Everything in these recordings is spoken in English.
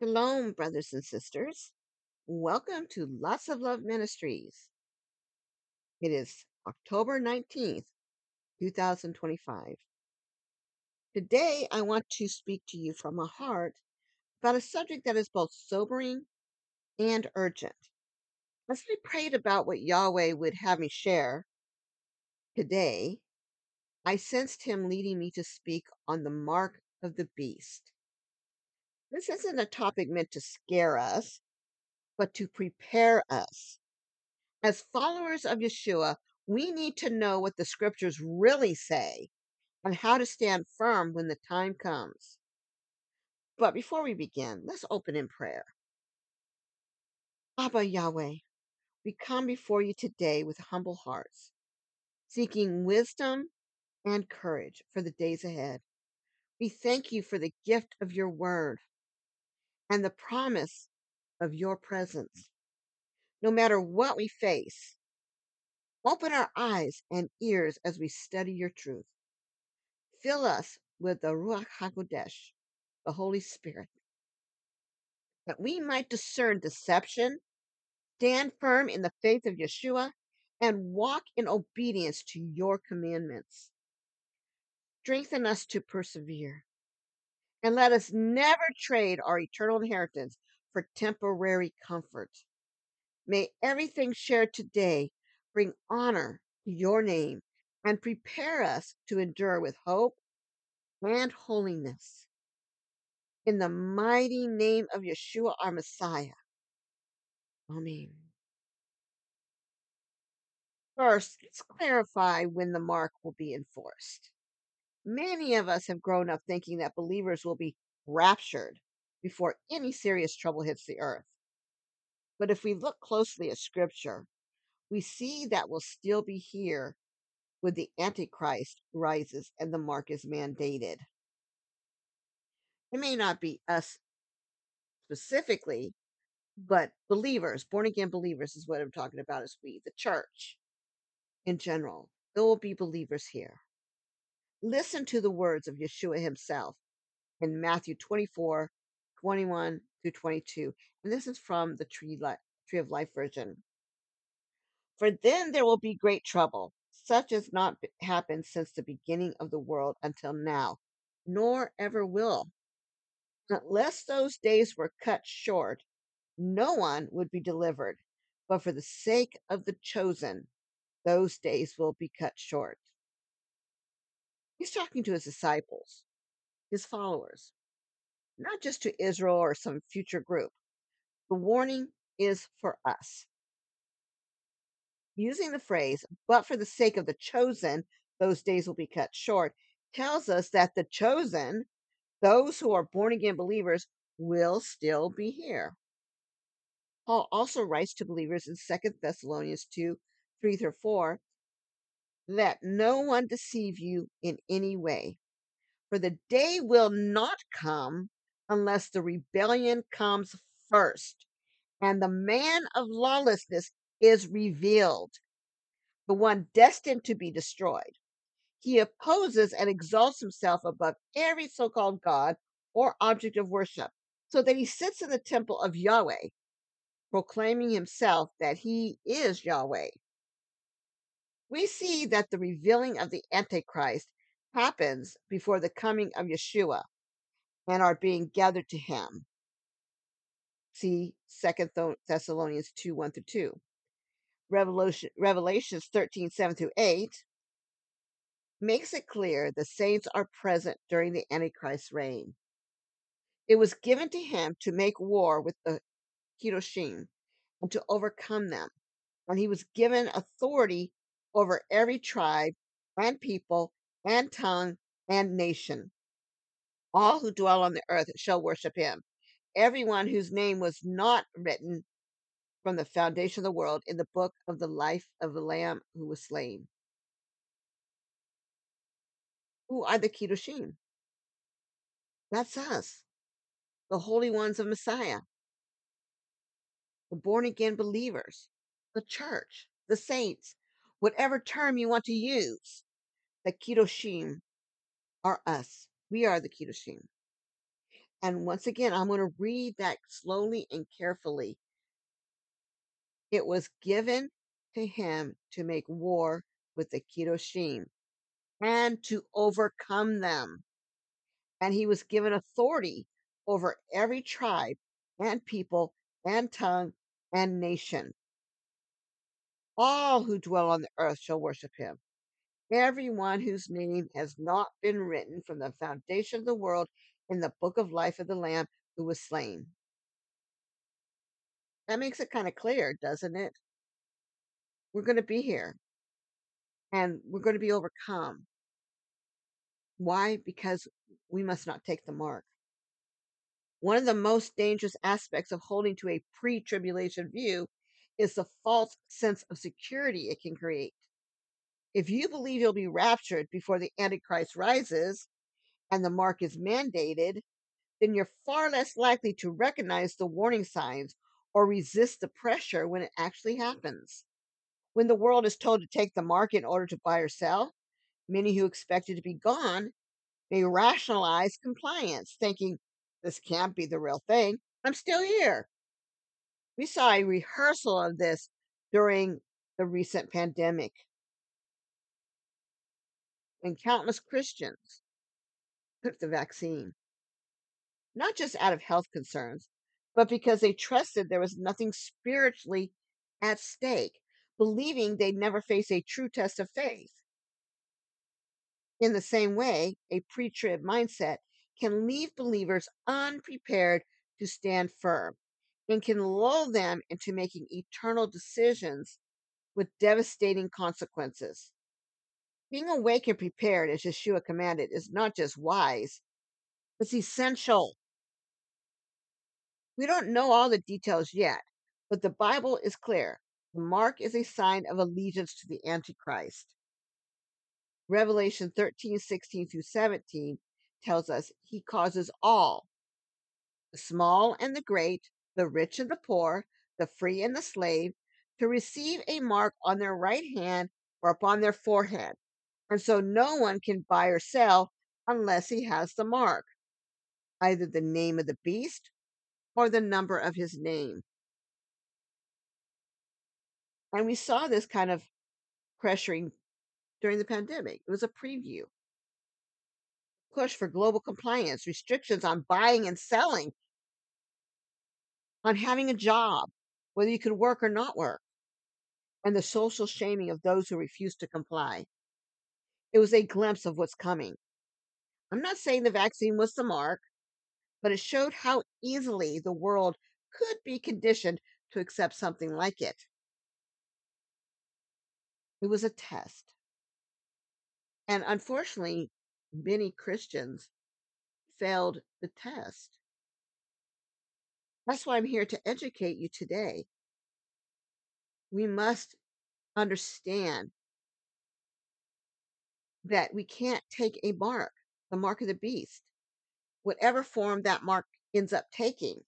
Shalom, brothers and sisters. Welcome to Lots of Love Ministries. It is October 19th, 2025. Today, I want to speak to you from my heart about a subject that is both sobering and urgent. As I prayed about what Yahweh would have me share today, I sensed Him leading me to speak on the mark of the beast. This isn't a topic meant to scare us, but to prepare us. As followers of Yeshua, we need to know what the scriptures really say and how to stand firm when the time comes. But before we begin, let's open in prayer. Abba Yahweh, we come before you today with humble hearts, seeking wisdom and courage for the days ahead. We thank you for the gift of your word and the promise of your presence. No matter what we face, open our eyes and ears as we study your truth. Fill us with the Ruach HaKodesh, the Holy Spirit, that we might discern deception, stand firm in the faith of Yeshua, and walk in obedience to your commandments. Strengthen us to persevere, and let us never trade our eternal inheritance for temporary comfort. May everything shared today bring honor to your name and prepare us to endure with hope and holiness. In the mighty name of Yeshua, our Messiah. Amen. First, let's clarify when the mark will be enforced. Many of us have grown up thinking that believers will be raptured before any serious trouble hits the earth. But if we look closely at Scripture, we see that we'll still be here when the Antichrist rises and the mark is mandated. It may not be us specifically, but believers, born again believers, is what I'm talking about, as we, the church in general. There will be believers here. Listen to the words of Yeshua himself in Matthew 24:21 through 22. And this is from the Tree of Life version. For then there will be great trouble, such as not happened since the beginning of the world until now, nor ever will. Unless those days were cut short, no one would be delivered. But for the sake of the chosen, those days will be cut short. He's talking to his disciples, his followers, not just to Israel or some future group. The warning is for us. Using the phrase, but for the sake of the chosen, those days will be cut short, tells us that the chosen, those who are born again believers, will still be here. Paul also writes to believers in 2 Thessalonians 2:3-4, let no one deceive you in any way. For the day will not come unless the rebellion comes first, and the man of lawlessness is revealed, the one destined to be destroyed. He opposes and exalts himself above every so called God or object of worship, so that he sits in the temple of Yahweh, proclaiming himself that he is Yahweh. We see that the revealing of the Antichrist happens before the coming of Yeshua and are being gathered to him. See 2 Thessalonians 2:1-2. Revelations 13:7-8 makes it clear the saints are present during the Antichrist's reign. It was given to him to make war with the Kedoshim and to overcome them. And he was given authority over every tribe and people and tongue and nation. All who dwell on the earth shall worship him. Everyone whose name was not written from the foundation of the world in the book of the life of the Lamb who was slain. Who are the Kedoshim? That's us, the holy ones of Messiah, the born again believers, the church, the saints, whatever term you want to use. The Kedoshim are us. We are the Kedoshim. And once again, I'm going to read that slowly and carefully. It was given to him to make war with the Kedoshim and to overcome them. And he was given authority over every tribe and people and tongue and nation. All who dwell on the earth shall worship him. Everyone whose name has not been written from the foundation of the world in the book of life of the Lamb who was slain. That makes it kind of clear, doesn't it? We're going to be here and we're going to be overcome. Why? Because we must not take the mark. One of the most dangerous aspects of holding to a pre tribulation view is the false sense of security it can create. If you believe you'll be raptured before the Antichrist rises and the mark is mandated, then you're far less likely to recognize the warning signs or resist the pressure when it actually happens. When the world is told to take the mark in order to buy or sell, many who expect it to be gone may rationalize compliance, thinking, this can't be the real thing. I'm still here. We saw a rehearsal of this during the recent pandemic when countless Christians took the vaccine, not just out of health concerns, but because they trusted there was nothing spiritually at stake, believing they'd never face a true test of faith. In the same way, a pre trib mindset can leave believers unprepared to stand firm and can lull them into making eternal decisions with devastating consequences. Being awake and prepared, as Yeshua commanded, is not just wise, it's essential. We don't know all the details yet, but the Bible is clear. The mark is a sign of allegiance to the Antichrist. Revelation 13:16 through 17 tells us he causes all, the small and the great, the rich and the poor, the free and the slave, to receive a mark on their right hand or upon their forehead. And so no one can buy or sell unless he has the mark, either the name of the beast or the number of his name. And we saw this kind of pressuring during the pandemic. It was a preview. Push for global compliance, restrictions on buying and selling, on having a job, whether you could work or not work, and the social shaming of those who refuse to comply. It was a glimpse of what's coming. I'm not saying the vaccine was the mark, but it showed how easily the world could be conditioned to accept something like it. It was a test. And unfortunately, many Christians failed the test. That's why I'm here to educate you today. We must understand that we can't take a mark, the mark of the beast, whatever form that mark ends up taking.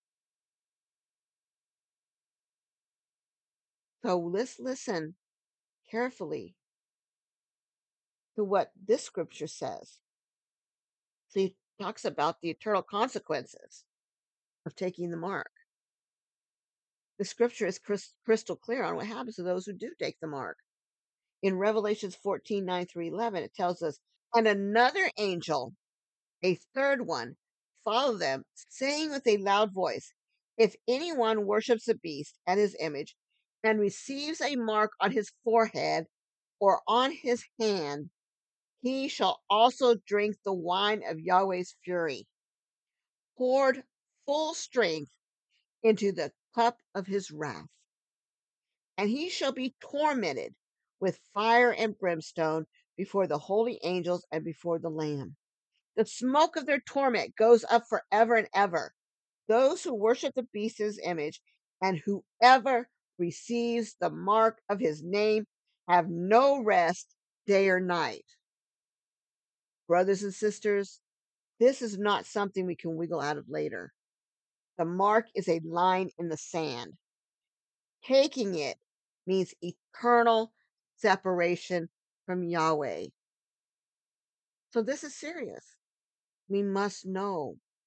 So let's listen carefully to what this scripture says. So he talks about the eternal consequences of taking the mark. The scripture is crystal clear on what happens to those who do take the mark. In Revelations 14:9 through 11, it tells us, and another angel, a third one, followed them, saying with a loud voice, if anyone worships the beast and his image and receives a mark on his forehead or on his hand, he shall also drink the wine of Yahweh's fury, poured full strength into the cup of his wrath. And he shall be tormented with fire and brimstone before the holy angels and before the Lamb. The smoke of their torment goes up forever and ever. Those who worship the beast's image and whoever receives the mark of his name have no rest day or night. Brothers and sisters, this is not something we can wiggle out of later. The mark is a line in the sand. Taking it means eternal separation from Yahweh. So this is serious. We must know.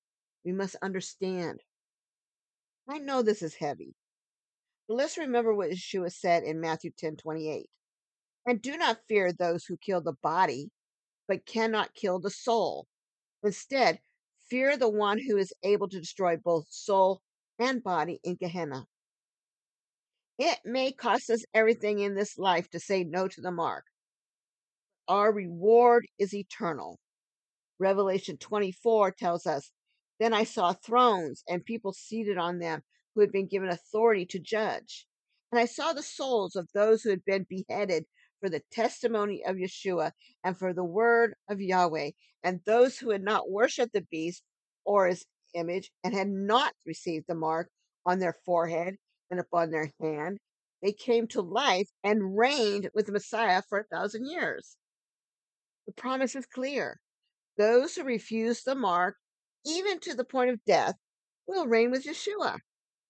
we must understand. I know this is heavy, but let's remember what Yeshua said in Matthew 10:28. And do not fear those who kill the body, but cannot kill the soul. Instead, fear the one who is able to destroy both soul and body in Gehenna. It may cost us everything in this life to say no to the mark. Our reward is eternal. Revelation 24 tells us, Then I saw thrones and people seated on them who had been given authority to judge. And I saw the souls of those who had been beheaded for the testimony of Yeshua and for the word of Yahweh, and those who had not worshipped the beast or his image and had not received the mark on their forehead and upon their hand. They came to life and reigned with the Messiah for 1,000 years. The promise is clear. Those who refuse the mark, even to the point of death, will reign with Yeshua.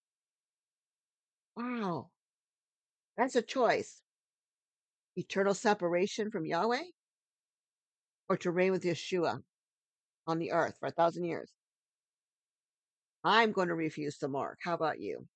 Wow, that's a choice. Eternal separation from Yahweh or to reign with Yeshua on the earth for 1,000 years. I'm going to refuse the mark. How about you?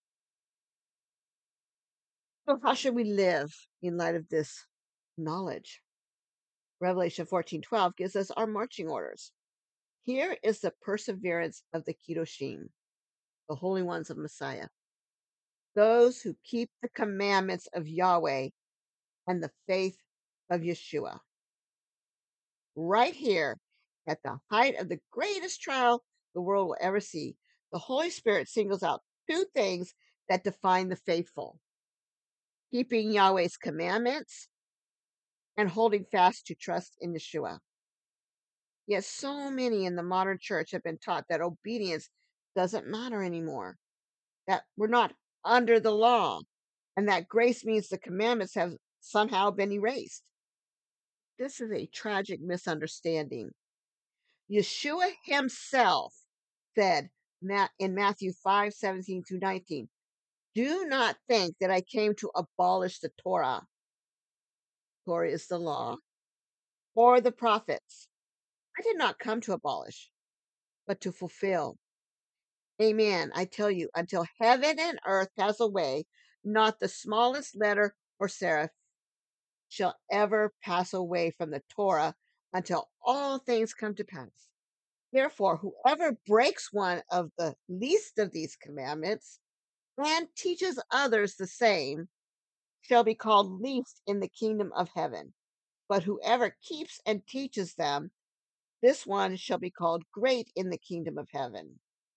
So, how should we live in light of this knowledge? Revelation 14:12 gives us our marching orders. Here is the perseverance of the Kedoshim, the holy ones of Messiah, those who keep the commandments of Yahweh and the faith of Yeshua. Right here, at the height of the greatest trial the world will ever see, the Holy Spirit singles out two things that define the faithful: keeping Yahweh's commandments and holding fast to trust in Yeshua. Yet so many in the modern church have been taught that obedience doesn't matter anymore, that we're not under the law, and that grace means the commandments have somehow been erased. This is a tragic misunderstanding. Yeshua himself said in Matthew 5:17 through 19, Do not think that I came to abolish the Torah. Torah is the law, or the prophets. I did not come to abolish, but to fulfill. Amen. I tell you, until heaven and earth pass away, not the smallest letter or serif shall ever pass away from the Torah until all things come to pass. Therefore, whoever breaks one of the least of these commandments and teaches others the same shall be called least in the kingdom of heaven. But whoever keeps and teaches them, this one shall be called great in the kingdom of heaven.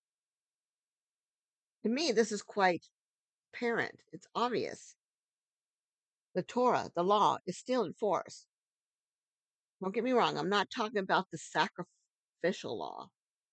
To me, this is quite apparent. It's obvious. The Torah, the law, is still in force. Don't get me wrong, I'm not talking about the sacrificial law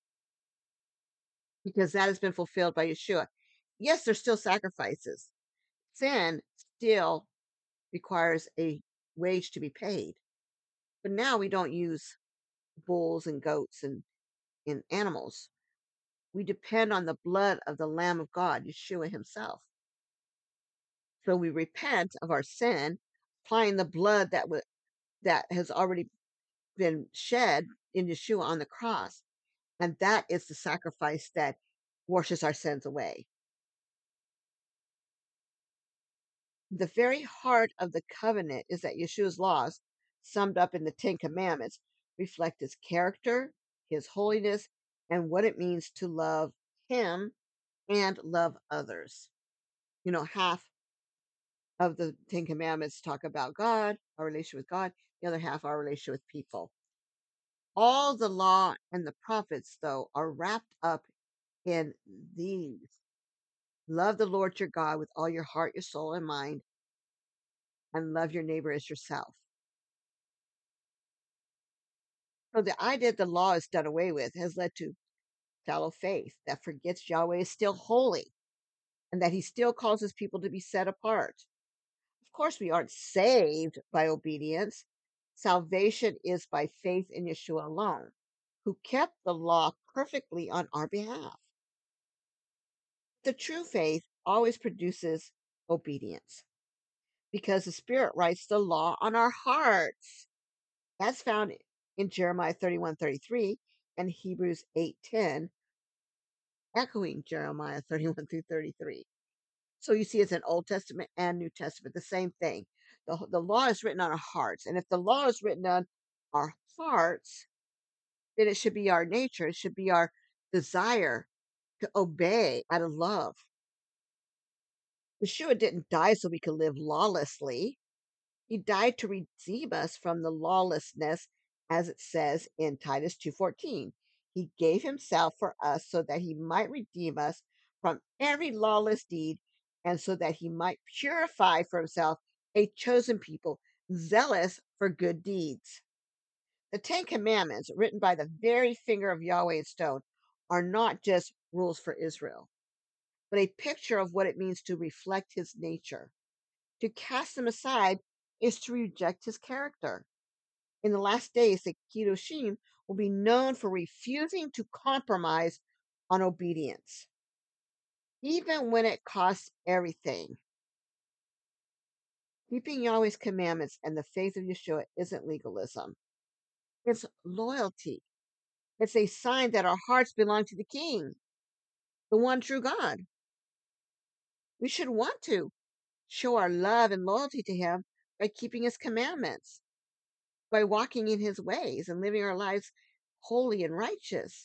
because that has been fulfilled by Yeshua. Yes, there's still sacrifices. Sin still requires a wage to be paid. But now we don't use bulls and goats and animals. We depend on the blood of the Lamb of God, Yeshua himself. So we repent of our sin, applying the blood that has already been shed in Yeshua on the cross. And that is the sacrifice that washes our sins away. The very heart of the covenant is that Yeshua's laws, summed up in the Ten Commandments, reflect his character, his holiness, and what it means to love him and love others. Half of the Ten Commandments talk about God, our relation with God, the other half, our relation with people. All the law and the prophets, though, are wrapped up in these. Love the Lord your God with all your heart, your soul, and mind, and love your neighbor as yourself. So the idea that the law is done away with has led to shallow faith that forgets Yahweh is still holy and that he still causes people to be set apart. Of course, we aren't saved by obedience. Salvation is by faith in Yeshua alone, who kept the law perfectly on our behalf. The true faith always produces obedience because the Spirit writes the law on our hearts. That's found in Jeremiah 31:33 and Hebrews 8:10, echoing Jeremiah 31 through 33. So you see, it's an Old Testament and New Testament, the same thing. The law is written on our hearts. And if the law is written on our hearts, then it should be our nature. It should be our desire to obey out of love. Yeshua didn't die so we could live lawlessly. He died to redeem us from the lawlessness, as it says in Titus 2:14. He gave himself for us so that he might redeem us from every lawless deed and so that he might purify for himself a chosen people, zealous for good deeds. The Ten Commandments, written by the very finger of Yahweh in stone, are not just rules for Israel, but a picture of what it means to reflect his nature. To cast them aside is to reject his character. In the last days, the Kiddushim will be known for refusing to compromise on obedience, even when it costs everything. Keeping Yahweh's commandments and the faith of Yeshua isn't legalism, it's loyalty. It's a sign that our hearts belong to the King, the one true God. We should want to show our love and loyalty to him by keeping his commandments, by walking in his ways and living our lives holy and righteous.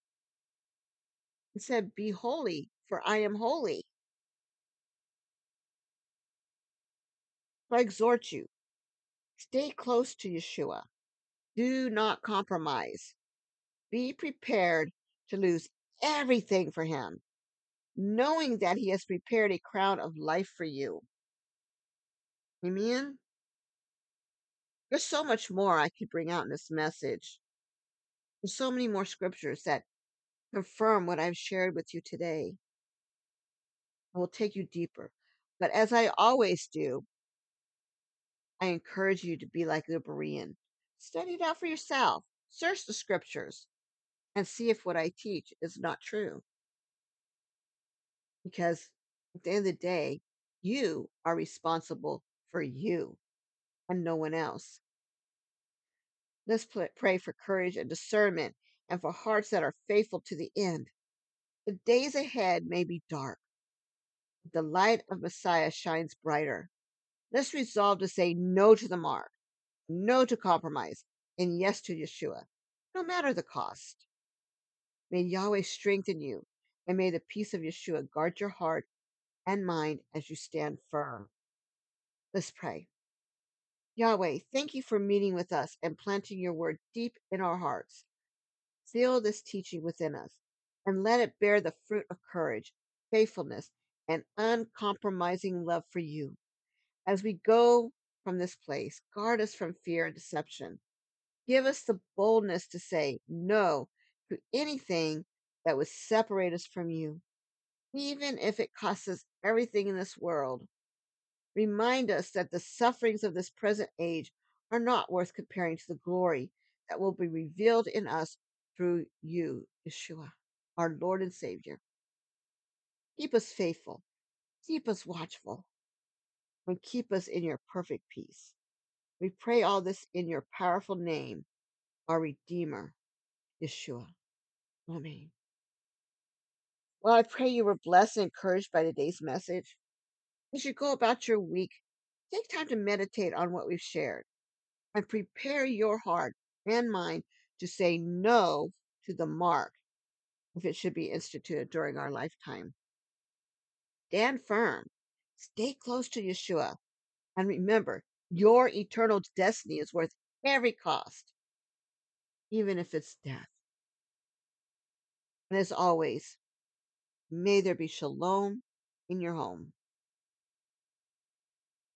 He said, "Be holy, for I am holy." So I exhort you, stay close to Yeshua. Do not compromise. Be prepared to lose everything for him, knowing that he has prepared a crown of life for you. Amen. There's so much more I could bring out in this message. There's so many more scriptures that confirm what I've shared with you today. I will take you deeper. But as I always do, I encourage you to be like the Berean. Study it out for yourself. Search the scriptures and see if what I teach is not true. Because at the end of the day, you are responsible for you and no one else. Let's pray for courage and discernment and for hearts that are faithful to the end. The days ahead may be dark, but the light of Messiah shines brighter. Let's resolve to say no to the mark, no to compromise, and yes to Yeshua, no matter the cost. May Yahweh strengthen you, and may the peace of Yeshua guard your heart and mind as you stand firm. Let's pray. Yahweh, thank you for meeting with us and planting your word deep in our hearts. Seal this teaching within us and let it bear the fruit of courage, faithfulness, and uncompromising love for you. As we go from this place, guard us from fear and deception. Give us the boldness to say no to anything that would separate us from you, even if it costs us everything in this world. Remind us that the sufferings of this present age are not worth comparing to the glory that will be revealed in us through you, Yeshua, our Lord and Savior. Keep us faithful, keep us watchful, and keep us in your perfect peace. We pray all this in your powerful name, our Redeemer, Yeshua. Amen. Well, I pray you were blessed and encouraged by today's message. As you go about your week, take time to meditate on what we've shared and prepare your heart and mind to say no to the mark if it should be instituted during our lifetime. Stand firm, stay close to Yeshua, and remember your eternal destiny is worth every cost, even if it's death. And as always, may there be shalom in your home.